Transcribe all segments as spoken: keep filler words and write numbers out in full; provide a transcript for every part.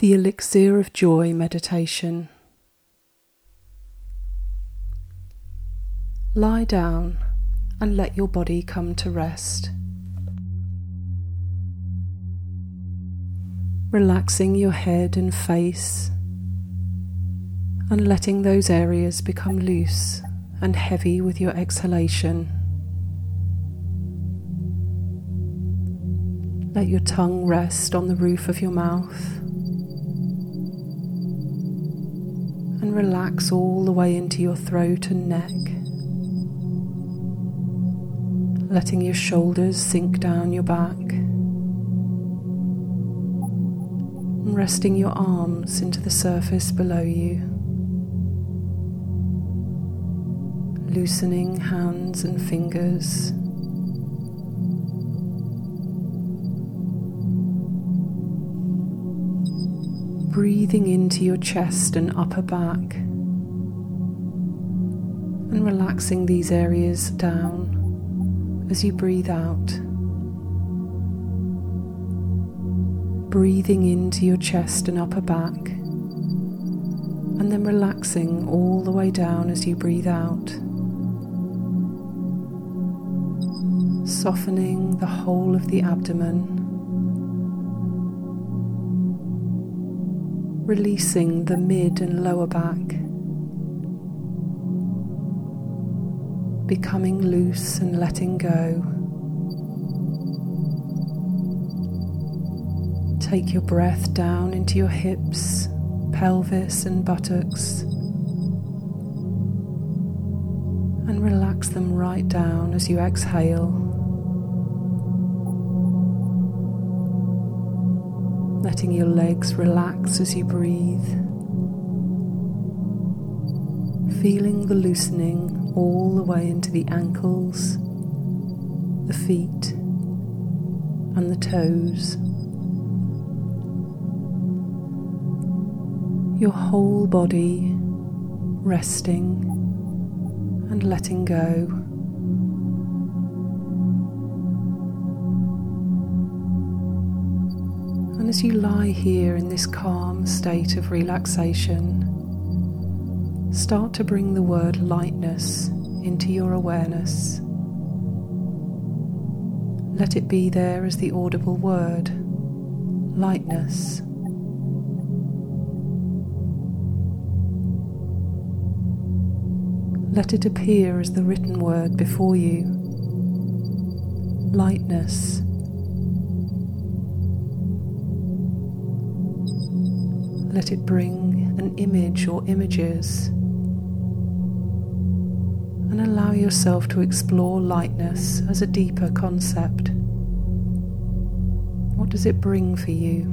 The Elixir of Joy meditation. Lie down and let your body come to rest. Relaxing your head and face and letting those areas become loose and heavy with your exhalation. Let your tongue rest on the roof of your mouth and relax all the way into your throat and neck, letting your shoulders sink down your back, and resting your arms into the surface below you, loosening hands and fingers, breathing into your chest and upper back and relaxing these areas down as you breathe out. Breathing into your chest and upper back and then relaxing all the way down as you breathe out. Softening the whole of the abdomen. Releasing the mid and lower back, becoming loose and letting go. Take your breath down into your hips, pelvis and buttocks, and relax them right down as you exhale. Letting your legs relax as you breathe, feeling the loosening all the way into the ankles, the feet, and the toes. Your whole body resting and letting go. And as you lie here in this calm state of relaxation, start to bring the word lightness into your awareness. Let it be there as the audible word, lightness. Let it appear as the written word before you, lightness. Let it bring an image or images and allow yourself to explore lightness as a deeper concept. What does it bring for you?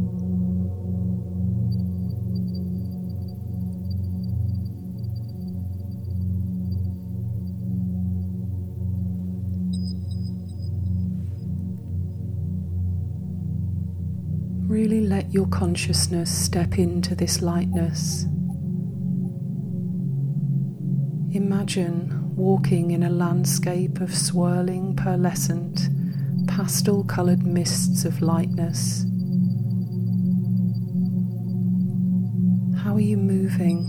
Really let your consciousness step into this lightness. Imagine walking in a landscape of swirling, pearlescent, pastel-coloured mists of lightness. How are you moving?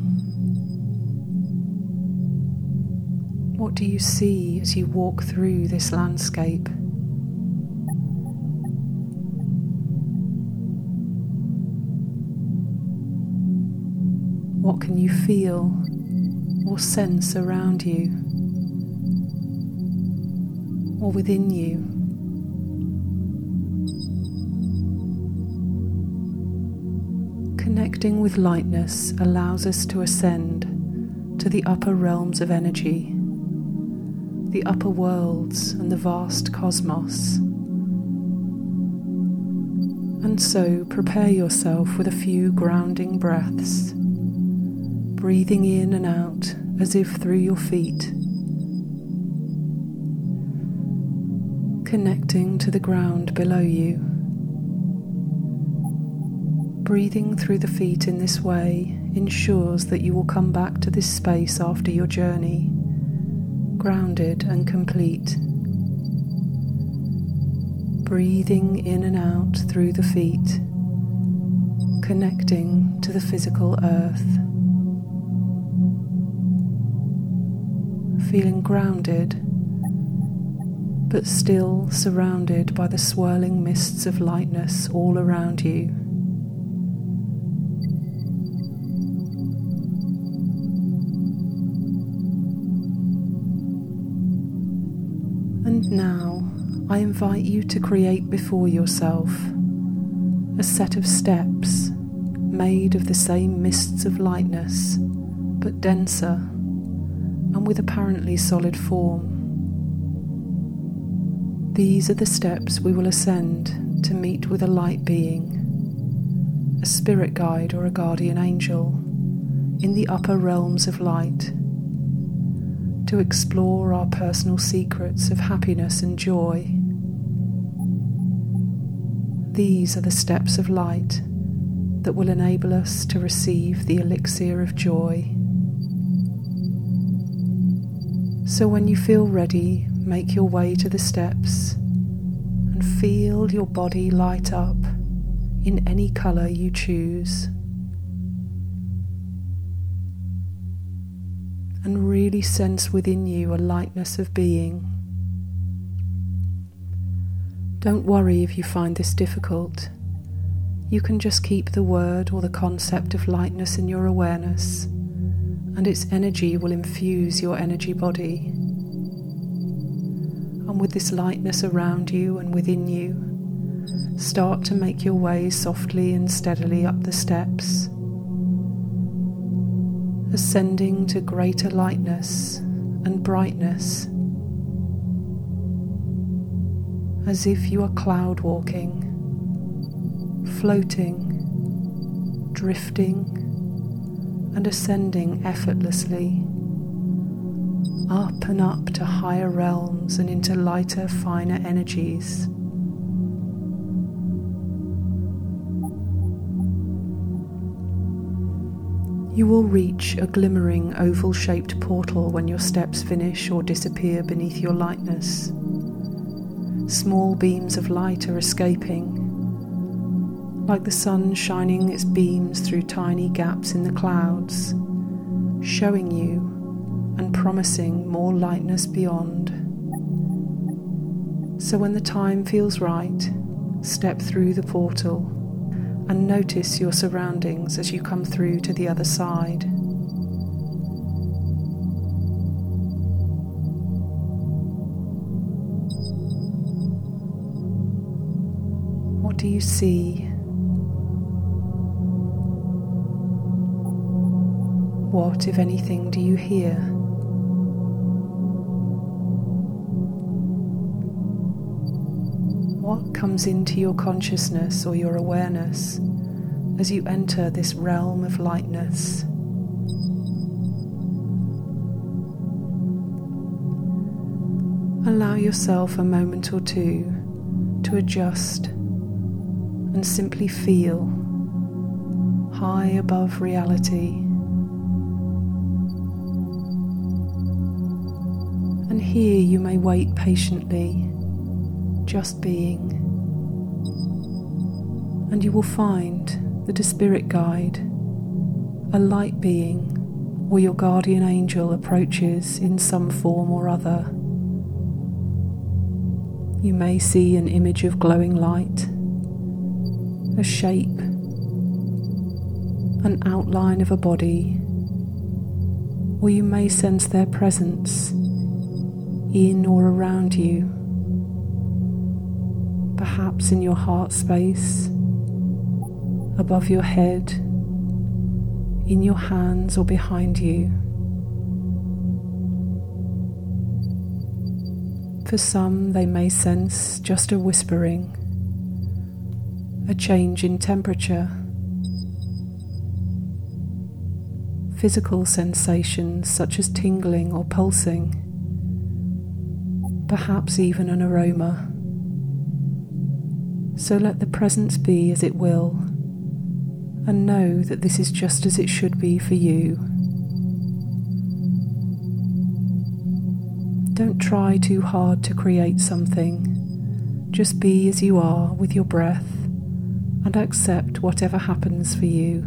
What do you see as you walk through this landscape? What can you feel or sense around you or within you? Connecting with lightness allows us to ascend to the upper realms of energy, the upper worlds and the vast cosmos. And so prepare yourself with a few grounding breaths, breathing in and out as if through your feet, connecting to the ground below you. Breathing through the feet in this way ensures that you will come back to this space after your journey, grounded and complete. breathing in and out through the feet, connecting to the physical earth, feeling grounded, but still surrounded by the swirling mists of lightness all around you. And now I invite you to create before yourself a set of steps made of the same mists of lightness, but denser and with apparently solid form. These are the steps we will ascend to meet with a light being, a spirit guide or a guardian angel, in the upper realms of light, to explore our personal secrets of happiness and joy. These are the steps of light that will enable us to receive the elixir of joy. So when you feel ready, make your way to the steps and feel your body light up in any colour you choose. And really sense within you a lightness of being. Don't worry if you find this difficult. You can just keep the word or the concept of lightness in your awareness, and its energy will infuse your energy body. And with this lightness around you and within you, start to make your way softly and steadily up the steps, ascending to greater lightness and brightness, as if you are cloud walking, floating, drifting, and ascending effortlessly, up and up to higher realms and into lighter, finer energies. You will reach a glimmering oval-shaped portal when your steps finish or disappear beneath your lightness. Small beams of light are escaping, like the sun shining its beams through tiny gaps in the clouds, showing you and promising more lightness beyond. So when the time feels right, step through the portal and notice your surroundings as you come through to the other side. What do you see? What, if anything, do you hear? What comes into your consciousness or your awareness as you enter this realm of lightness? Allow yourself a moment or two to adjust and simply feel high above reality. And here you may wait patiently, just being, and you will find that a spirit guide, a light being, or your guardian angel approaches in some form or other. You may see an image of glowing light, a shape, an outline of a body, or you may sense their presence in or around you, perhaps in your heart space, above your head, in your hands or behind you. For some, they may sense just a whispering, a change in temperature, physical sensations such as tingling or pulsing, perhaps even an aroma. So let the presence be as it will, and know that this is just as it should be for you. Don't try too hard to create something. Just be as you are with your breath and accept whatever happens for you.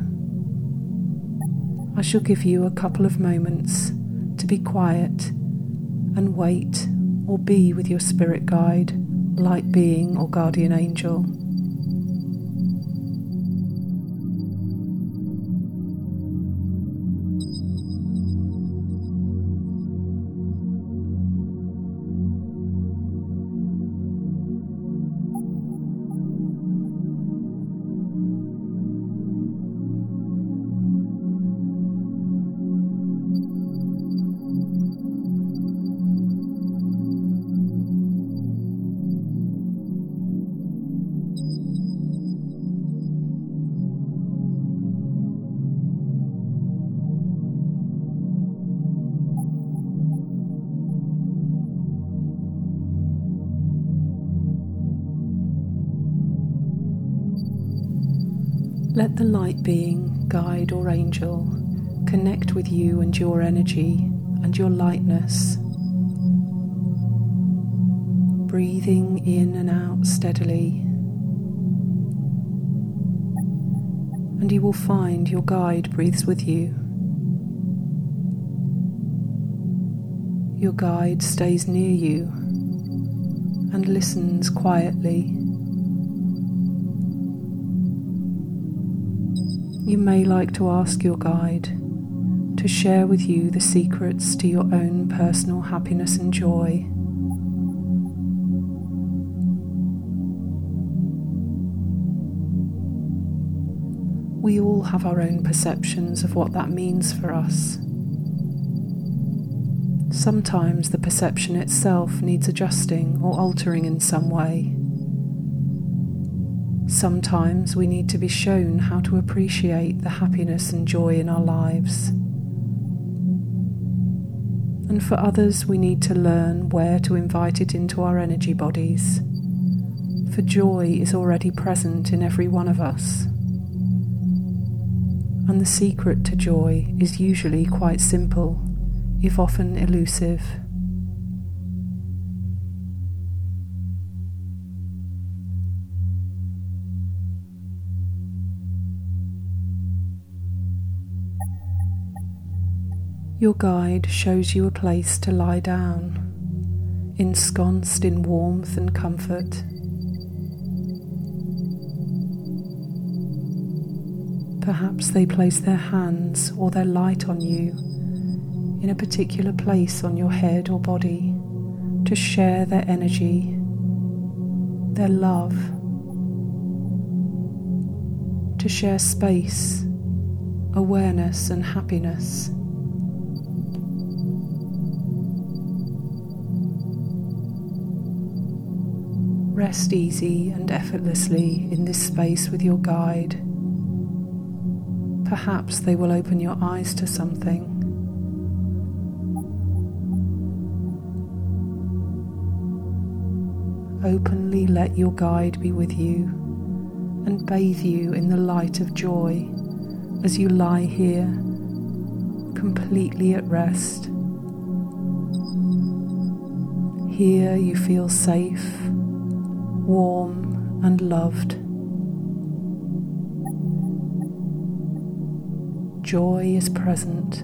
I shall give you a couple of moments to be quiet and wait or be with your spirit guide, light being or guardian angel. Let the light being, guide or angel connect with you and your energy and your lightness. Breathing in and out steadily. And you will find your guide breathes with you. Your guide stays near you and listens quietly. You may like to ask your guide to share with you the secrets to your own personal happiness and joy. We all have our own perceptions of what that means for us. Sometimes the perception itself needs adjusting or altering in some way. Sometimes we need to be shown how to appreciate the happiness and joy in our lives. And for others, we need to learn where to invite it into our energy bodies, for joy is already present in every one of us. And the secret to joy is usually quite simple, if often elusive. Your guide shows you a place to lie down, ensconced in warmth and comfort. Perhaps they place their hands or their light on you in a particular place on your head or body to share their energy, their love, to share space, awareness and happiness. Rest easy and effortlessly in this space with your guide. Perhaps they will open your eyes to something. Openly let your guide be with you and bathe you in the light of joy as you lie here, completely at rest. Here you feel safe, warm and loved. Joy is present.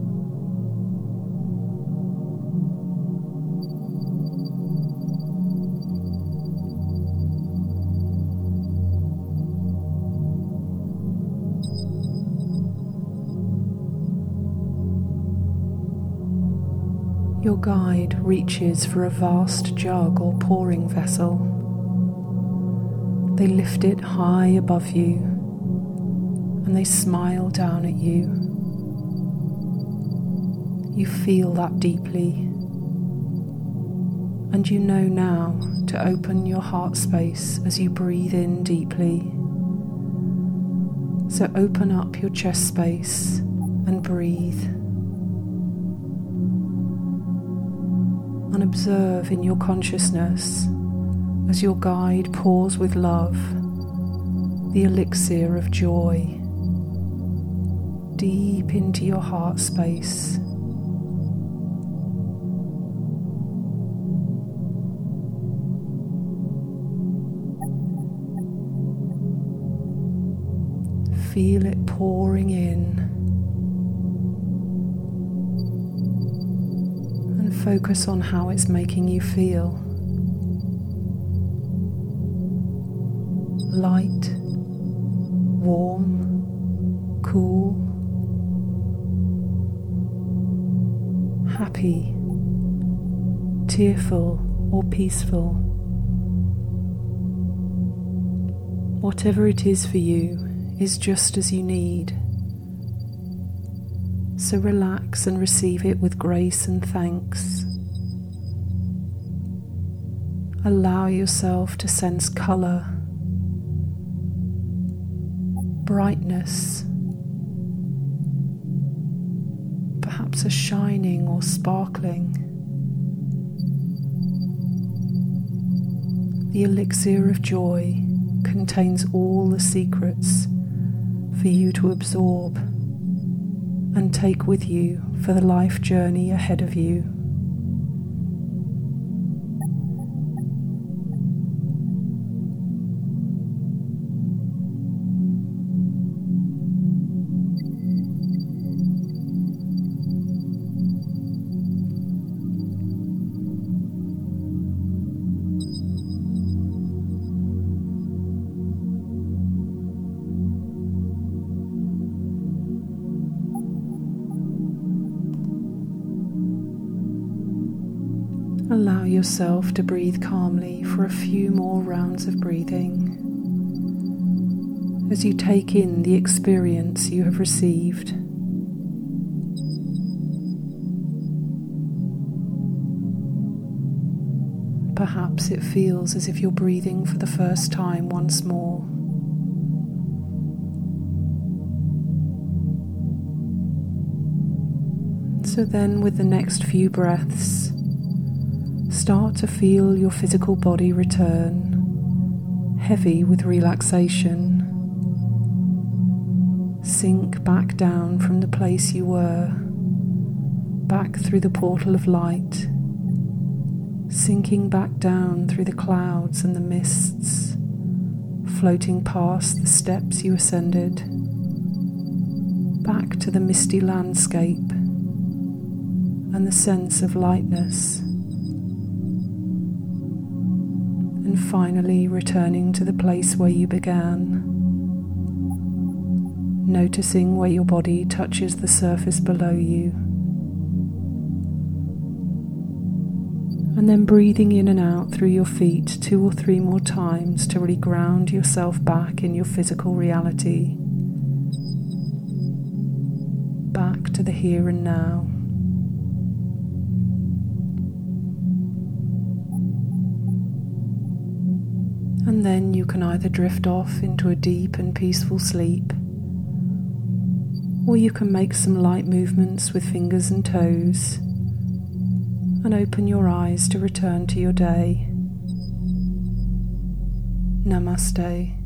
Your guide reaches for a vast jug or pouring vessel. They lift it high above you, and they smile down at you. You feel that deeply, and you know now to open your heart space as you breathe in deeply. So open up your chest space and breathe. And observe in your consciousness as your guide pours with love the elixir of joy deep into your heart space. Feel it pouring in, and focus on how it's making you feel. Light, warm, cool, happy, tearful or peaceful. Whatever it is for you is just as you need. So relax and receive it with grace and thanks. Allow yourself to sense colour, brightness, perhaps a shining or sparkling. The elixir of joy contains all the secrets for you to absorb and take with you for the life journey ahead of you. Allow yourself to breathe calmly for a few more rounds of breathing as you take in the experience you have received. Perhaps it feels as if you're breathing for the first time once more. So then, with the next few breaths, start to feel your physical body return, heavy with relaxation. Sink back down from the place you were, back through the portal of light, sinking back down through the clouds and the mists, floating past the steps you ascended, back to the misty landscape and the sense of lightness. And finally returning to the place where you began, noticing where your body touches the surface below you, and then breathing in and out through your feet two or three more times to really ground yourself back in your physical reality, back to the here and now. And then you can either drift off into a deep and peaceful sleep, or you can make some light movements with fingers and toes and open your eyes to return to your day. Namaste.